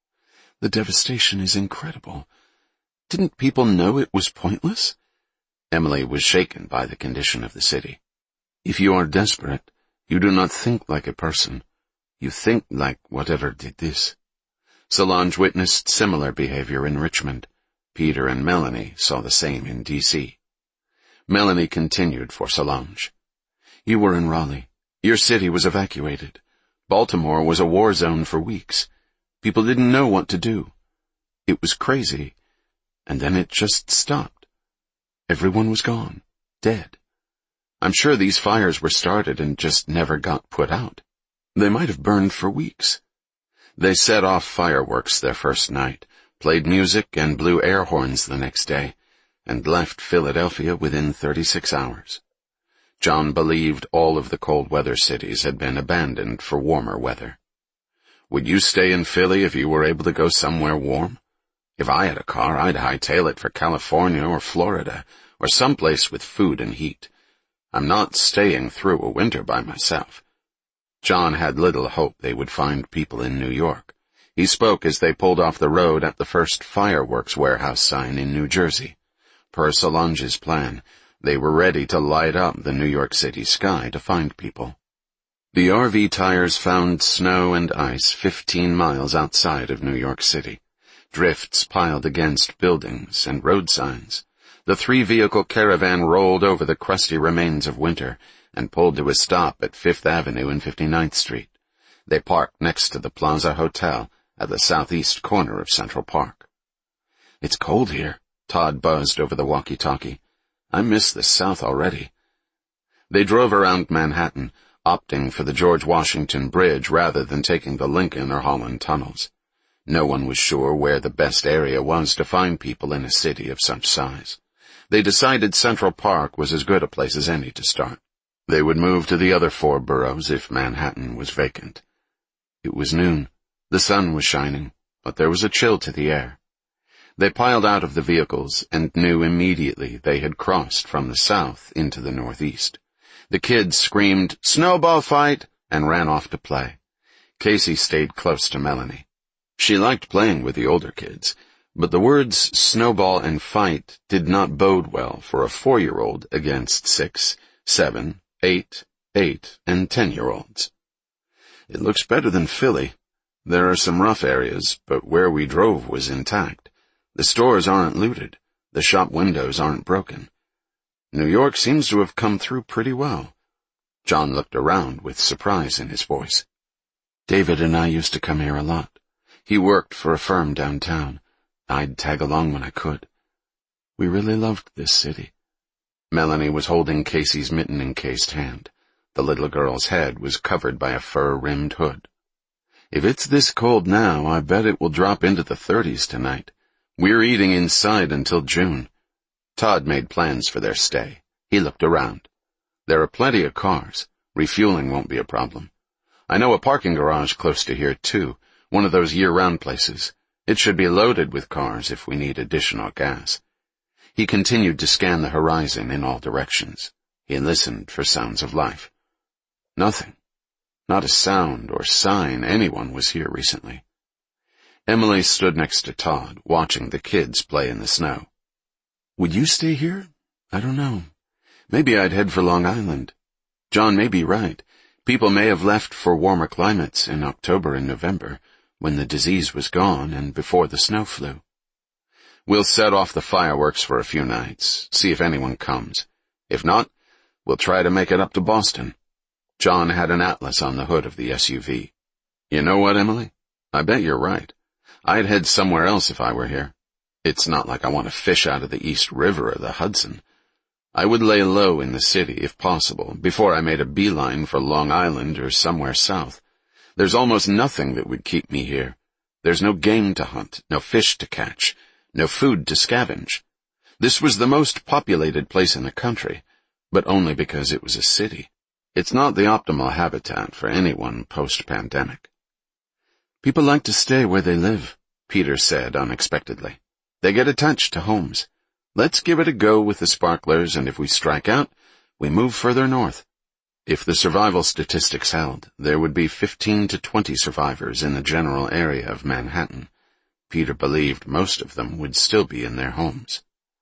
The devastation is incredible. Didn't people know it was pointless? Emily was shaken by the condition of the city. If you are desperate, you do not think like a person. You think like whatever did this. Solange witnessed similar behavior in Richmond. Peter and Melanie saw the same in D C Melanie continued for Solange. You were in Raleigh. Your city was evacuated. Baltimore was a war zone for weeks. People didn't know what to do. It was crazy, and then it just stopped. Everyone was gone, dead. I'm sure these fires were started and just never got put out. They might have burned for weeks. They set off fireworks their first night, played music and blew air horns the next day, and left Philadelphia within thirty-six hours. John believed all of the cold weather cities had been abandoned for warmer weather. Would you stay in Philly if you were able to go somewhere warm? If I had a car, I'd hightail it for California or Florida, or someplace with food and heat. I'm not staying through a winter by myself. John had little hope they would find people in New York. He spoke as they pulled off the road at the first fireworks warehouse sign in New Jersey. Per Solange's plan, they were ready to light up the New York City sky to find people. The R V tires found snow and ice fifteen miles outside of New York City. Drifts piled against buildings and road signs. The three-vehicle caravan rolled over the crusty remains of winter and pulled to a stop at Fifth Avenue and fifty-ninth Street. They parked next to the Plaza Hotel at the southeast corner of Central Park. It's cold here, Todd buzzed over the walkie-talkie. I miss the South already. They drove around Manhattan, opting for the George Washington Bridge rather than taking the Lincoln or Holland tunnels. No one was sure where the best area was to find people in a city of such size. They decided Central Park was as good a place as any to start. They would move to the other four boroughs if Manhattan was vacant. It was noon. The sun was shining, but there was a chill to the air. They piled out of the vehicles and knew immediately they had crossed from the south into the northeast. The kids screamed, "Snowball fight!" and ran off to play. Casey stayed close to Melanie. She liked playing with the older kids, but the words snowball and fight did not bode well for a four-year-old against six, seven, eight, eight, and ten-year-olds. "It looks better than Philly. There are some rough areas, but where we drove was intact. The stores aren't looted. The shop windows aren't broken. New York seems to have come through pretty well." John looked around with surprise in his voice. "David and I used to come here a lot. He worked for a firm downtown. I'd tag along when I could. We really loved this city." Melanie was holding Casey's mitten-encased hand. The little girl's head was covered by a fur-rimmed hood. "If it's this cold now, I bet it will drop into the thirties tonight. We're eating inside until June." Todd made plans for their stay. He looked around. "There are plenty of cars. Refueling won't be a problem. I know a parking garage close to here, too, one of those year-round places. It should be loaded with cars if we need additional gas." He continued to scan the horizon in all directions. He listened for sounds of life. Nothing. Not a sound or sign anyone was here recently. Emily stood next to Todd, watching the kids play in the snow. "Would you stay here? I don't know. Maybe I'd head for Long Island. John may be right. People may have left for warmer climates in October and November, when the disease was gone and before the snow flew. We'll set off the fireworks for a few nights, see if anyone comes. If not, we'll try to make it up to Boston." John had an atlas on the hood of the S U V. "You know what, Emily? I bet you're right. I'd head somewhere else if I were here. It's not like I want to fish out of the East River or the Hudson. I would lay low in the city, if possible, before I made a beeline for Long Island or somewhere south. There's almost nothing that would keep me here. There's no game to hunt, no fish to catch, no food to scavenge. This was the most populated place in the country, but only because it was a city. It's not the optimal habitat for anyone post-pandemic." "People like to stay where they live," Peter said unexpectedly. "They get attached to homes. Let's give it a go with the sparklers, and if we strike out, we move further north." If the survival statistics held, there would be fifteen to twenty survivors in the general area of Manhattan. Peter believed most of them would still be in their homes.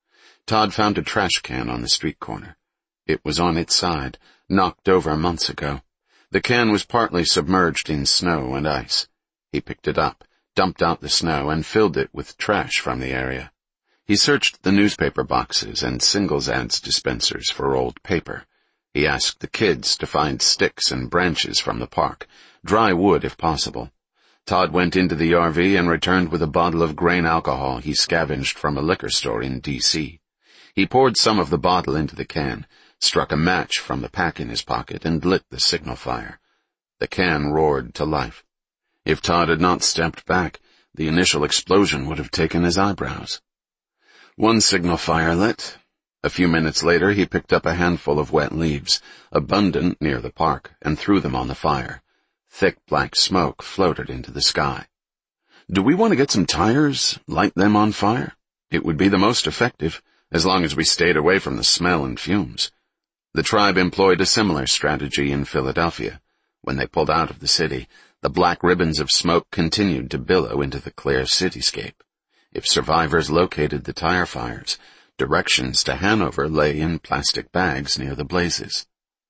Todd found a trash can on the street corner. It was on its side, knocked over months ago. The can was partly submerged in snow and ice. He picked it up, dumped out the snow, and filled it with trash from the area. He searched the newspaper boxes and singles ads dispensers for old paper. He asked the kids to find sticks and branches from the park, dry wood if possible. Todd went into the R V and returned with a bottle of grain alcohol he scavenged from a liquor store in D C He poured some of the bottle into the can, struck a match from the pack in his pocket, and lit the signal fire. The can roared to life. If Todd had not stepped back, the initial explosion would have taken his eyebrows. One signal fire lit. A few minutes later, he picked up a handful of wet leaves, abundant near the park, and threw them on the fire. Thick black smoke floated into the sky. "Do we want to get some tires, light them on fire? It would be the most effective, as long as we stayed away from the smell and fumes." The tribe employed a similar strategy in Philadelphia. When they pulled out of the city, the black ribbons of smoke continued to billow into the clear cityscape. If survivors located the tire fires, directions to Hanover lay in plastic bags near the blazes.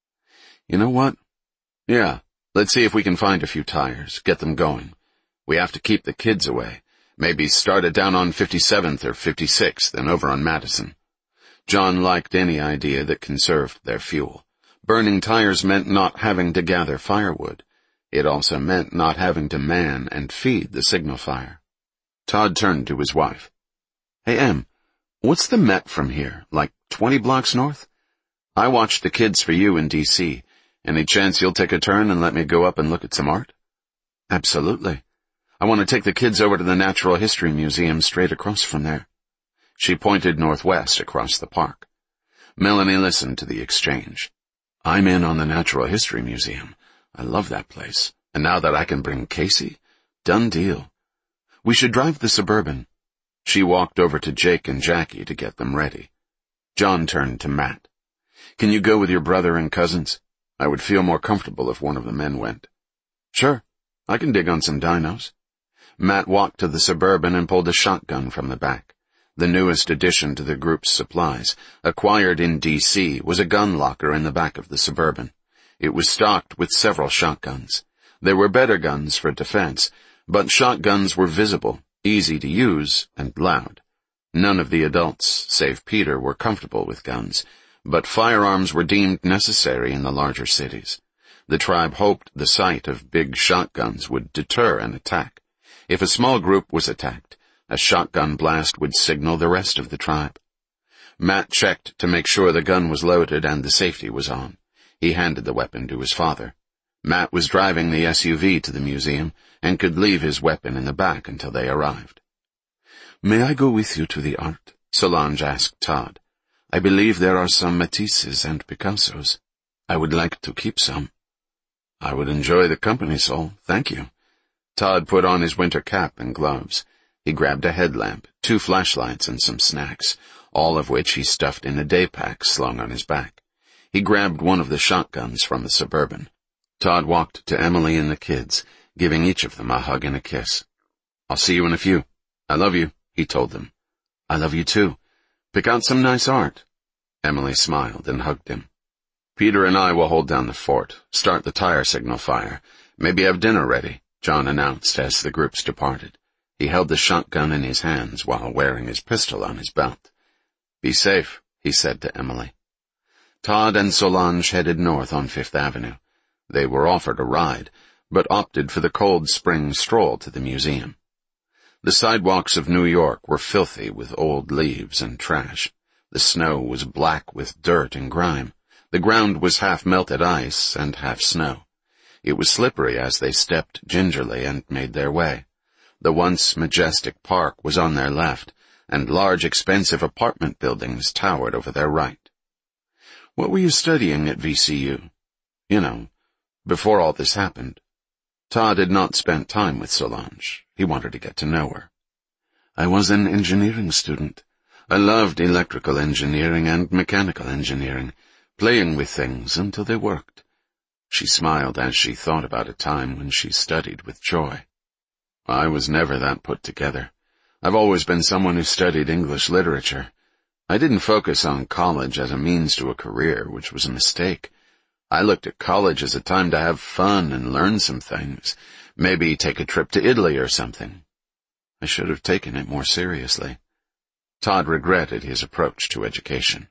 "You know what? Yeah, let's see if we can find a few tires, get them going. We have to keep the kids away. Maybe start it down on fifty-seventh or fifty-sixth and over on Madison." John liked any idea that conserved their fuel. Burning tires meant not having to gather firewood. It also meant not having to man and feed the signal fire. Todd turned to his wife. "Hey, Em, what's the Met from here, like twenty blocks north? I watched the kids for you in D C Any chance you'll take a turn and let me go up and look at some art?" "Absolutely. I want to take the kids over to the Natural History Museum straight across from there. She pointed northwest across the park. Melanie listened to the exchange. I'm in on the Natural History Museum. I love that place. And now that I can bring Casey, done deal. We should drive the Suburban. She walked over to Jake and Jackie to get them ready. John turned to Matt. Can you go with your brother and cousins? I would feel more comfortable if one of the men went. Sure, I can dig on some dinos. Matt walked to the Suburban and pulled a shotgun from the back. The newest addition to the group's supplies, acquired in D C, was a gun locker in the back of the Suburban. It was stocked with several shotguns. There were better guns for defense, but shotguns were visible, easy to use, and loud. None of the adults, save Peter, were comfortable with guns, but firearms were deemed necessary in the larger cities. The tribe hoped the sight of big shotguns would deter an attack. If a small group was attacked, a shotgun blast would signal the rest of the tribe. Matt checked to make sure the gun was loaded and the safety was on. He handed the weapon to his father. Matt was driving the S U V to the museum and could leave his weapon in the back until they arrived. May I go with you to the art? Solange asked Todd. I believe there are some Matisses and Picassos. I would like to keep some. I would enjoy the company, Sol. Thank you. Todd put on his winter cap and gloves. He grabbed a headlamp, two flashlights, and some snacks, all of which he stuffed in a day pack slung on his back. He grabbed one of the shotguns from the Suburban. Todd walked to Emily and the kids, giving each of them a hug and a kiss. I'll see you in a few. I love you, he told them. I love you too. Pick out some nice art. Emily smiled and hugged him. Peter and I will hold down the fort, start the tire signal fire, maybe have dinner ready, John announced as the groups departed. He held the shotgun in his hands while wearing his pistol on his belt. Be safe, he said to Emily. Todd and Solange headed north on Fifth Avenue. They were offered a ride, but opted for the cold spring stroll to the museum. The sidewalks of New York were filthy with old leaves and trash. The snow was black with dirt and grime. The ground was half melted ice and half snow. It was slippery as they stepped gingerly and made their way. The once majestic park was on their left, and large expensive apartment buildings towered over their right. What were you studying at V C U? You know, before all this happened. Todd had not spent time with Solange. He wanted to get to know her. I was an engineering student. I loved electrical engineering and mechanical engineering, playing with things until they worked. She smiled as she thought about a time when she studied with joy. I was never that put together. I've always been someone who studied English literature. I didn't focus on college as a means to a career, which was a mistake. I looked at college as a time to have fun and learn some things, maybe take a trip to Italy or something. I should have taken it more seriously. Todd regretted his approach to education.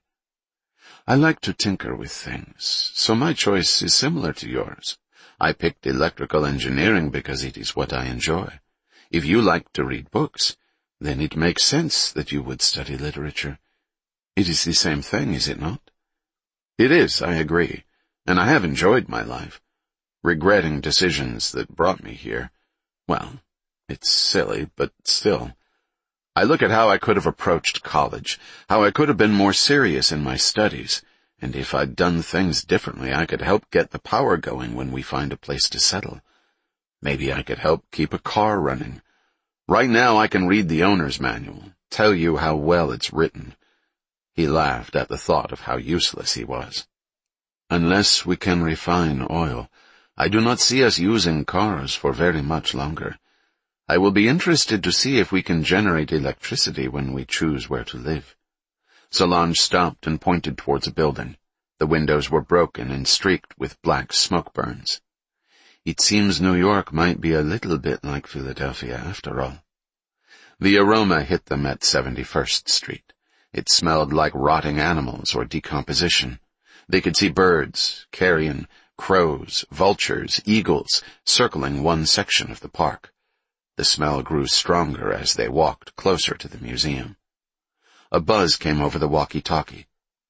I like to tinker with things, so my choice is similar to yours. I picked electrical engineering because it is what I enjoy. If you like to read books, then it makes sense that you would study literature. It is the same thing, is it not? It is, I agree, and I have enjoyed my life. Regretting decisions that brought me here. Well, it's silly, but still. I look at how I could have approached college, how I could have been more serious in my studies, and if I'd done things differently, I could help get the power going when we find a place to settle. Maybe I could help keep a car running. Right now I can read the owner's manual, tell you how well it's written. He laughed at the thought of how useless he was. Unless we can refine oil, I do not see us using cars for very much longer. I will be interested to see if we can generate electricity when we choose where to live. Solange stopped and pointed towards a building. The windows were broken and streaked with black smoke burns. It seems New York might be a little bit like Philadelphia after all. The aroma hit them at seventy-first Street. It smelled like rotting animals or decomposition. They could see birds, carrion, crows, vultures, eagles, circling one section of the park. The smell grew stronger as they walked closer to the museum. A buzz came over the walkie-talkie.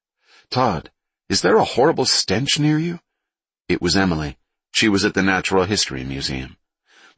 Todd, is there a horrible stench near you? It was Emily. She was at the Natural History Museum.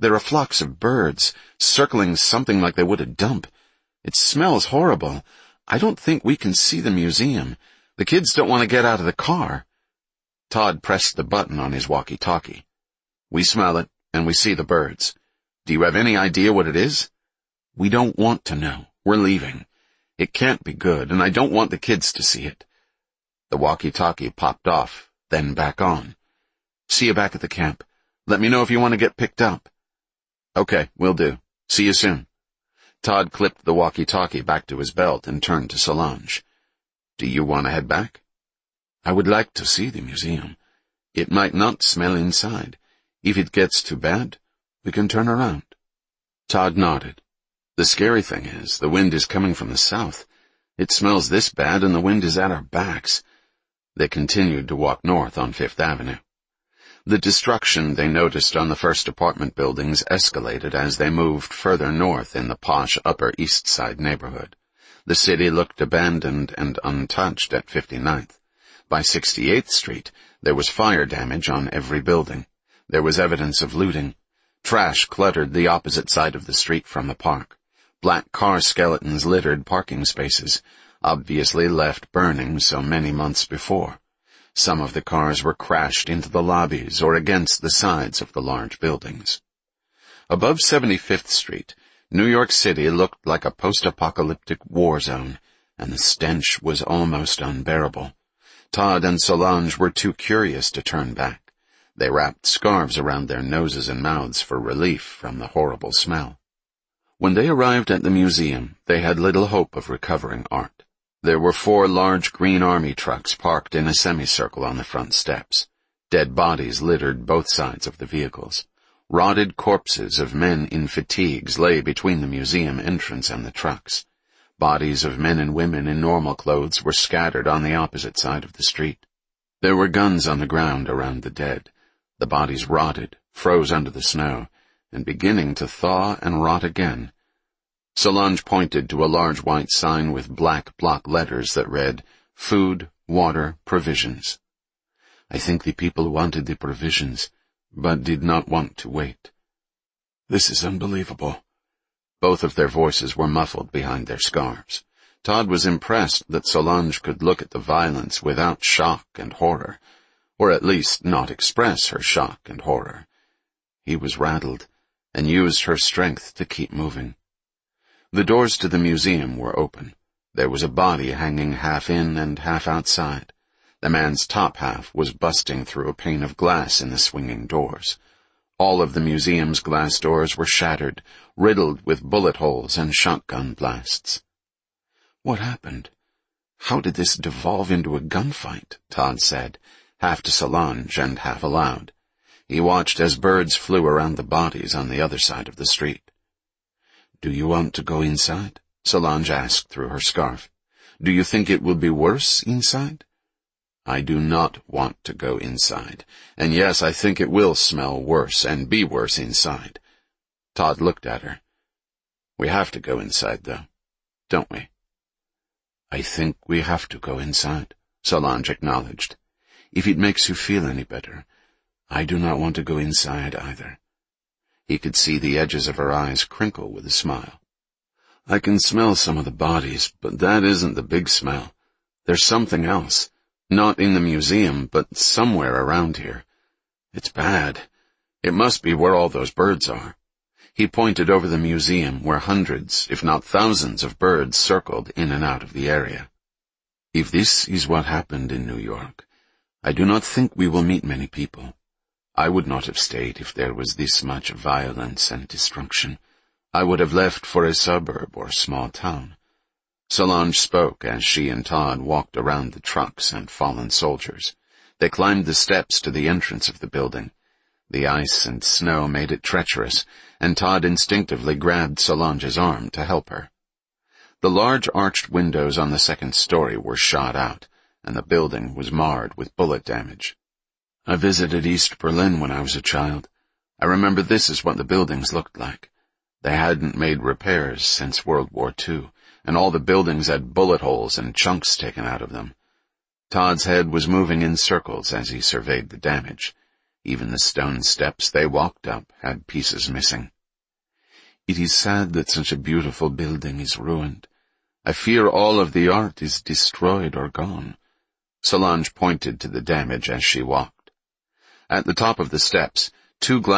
There are flocks of birds, circling something like they would a dump. It smells horrible. I don't think we can see the museum. The kids don't want to get out of the car." Todd pressed the button on his walkie-talkie. "We smell it, and we see the birds. Do you have any idea what it is?" "We don't want to know. We're leaving. It can't be good, and I don't want the kids to see it." The walkie-talkie popped off, then back on. "See you back at the camp. Let me know if you want to get picked up." "Okay, will do. See you soon." Todd clipped the walkie-talkie back to his belt and turned to Solange. "Do you want to head back?" "I would like to see the museum. It might not smell inside. If it gets too bad, we can turn around." Todd nodded. "The scary thing is, the wind is coming from the south. It smells this bad and the wind is at our backs." They continued to walk north on Fifth Avenue. The destruction they noticed on the first apartment buildings escalated as they moved further north in the posh Upper East Side neighborhood. The city looked abandoned and untouched at fifty-ninth. By sixty-eighth Street, there was fire damage on every building. There was evidence of looting. Trash cluttered the opposite side of the street from the park. Black car skeletons littered parking spaces, obviously left burning so many months before. Some of the cars were crashed into the lobbies or against the sides of the large buildings. Above seventy-fifth Street, New York City looked like a post-apocalyptic war zone, and the stench was almost unbearable. Todd and Solange were too curious to turn back. They wrapped scarves around their noses and mouths for relief from the horrible smell. When they arrived at the museum, they had little hope of recovering art. There were four large green army trucks parked in a semicircle on the front steps. Dead bodies littered both sides of the vehicles. Rotted corpses of men in fatigues lay between the museum entrance and the trucks. Bodies of men and women in normal clothes were scattered on the opposite side of the street. There were guns on the ground around the dead. The bodies rotted, froze under the snow, and beginning to thaw and rot again. Solange pointed to a large white sign with black block letters that read, "Food, Water, Provisions." "I think the people wanted the provisions, but did not want to wait." "This is unbelievable." Both of their voices were muffled behind their scarves. Todd was impressed that Solange could look at the violence without shock and horror, or at least not express her shock and horror. He was rattled, and used her strength to keep moving. The doors to the museum were open. There was a body hanging half in and half outside. The man's top half was busting through a pane of glass in the swinging doors. All of the museum's glass doors were shattered, riddled with bullet holes and shotgun blasts. "What happened? How did this devolve into a gunfight?" Todd said, half to Solange and half aloud. He watched as birds flew around the bodies on the other side of the street. "Do you want to go inside?" Solange asked through her scarf. "Do you think it will be worse inside?" "I do not want to go inside. And yes, I think it will smell worse and be worse inside." Todd looked at her. "We have to go inside, though, don't we?" "I think we have to go inside," Solange acknowledged. "If it makes you feel any better, I do not want to go inside either." He could see the edges of her eyes crinkle with a smile. "I can smell some of the bodies, but that isn't the big smell. There's something else. Not in the museum, but somewhere around here. It's bad. It must be where all those birds are." He pointed over the museum where hundreds, if not thousands, of birds circled in and out of the area. "If this is what happened in New York, I do not think we will meet many people. I would not have stayed if there was this much violence and destruction. I would have left for a suburb or a small town." Solange spoke as she and Todd walked around the trucks and fallen soldiers. They climbed the steps to the entrance of the building. The ice and snow made it treacherous, and Todd instinctively grabbed Solange's arm to help her. The large arched windows on the second story were shot out, and the building was marred with bullet damage. "I visited East Berlin when I was a child. I remember this is what the buildings looked like. They hadn't made repairs since World War Two, and all the buildings had bullet holes and chunks taken out of them." Todd's head was moving in circles as he surveyed the damage. Even the stone steps they walked up had pieces missing. "It is sad that such a beautiful building is ruined. I fear all of the art is destroyed or gone." Solange pointed to the damage as she walked. At the top of the steps, two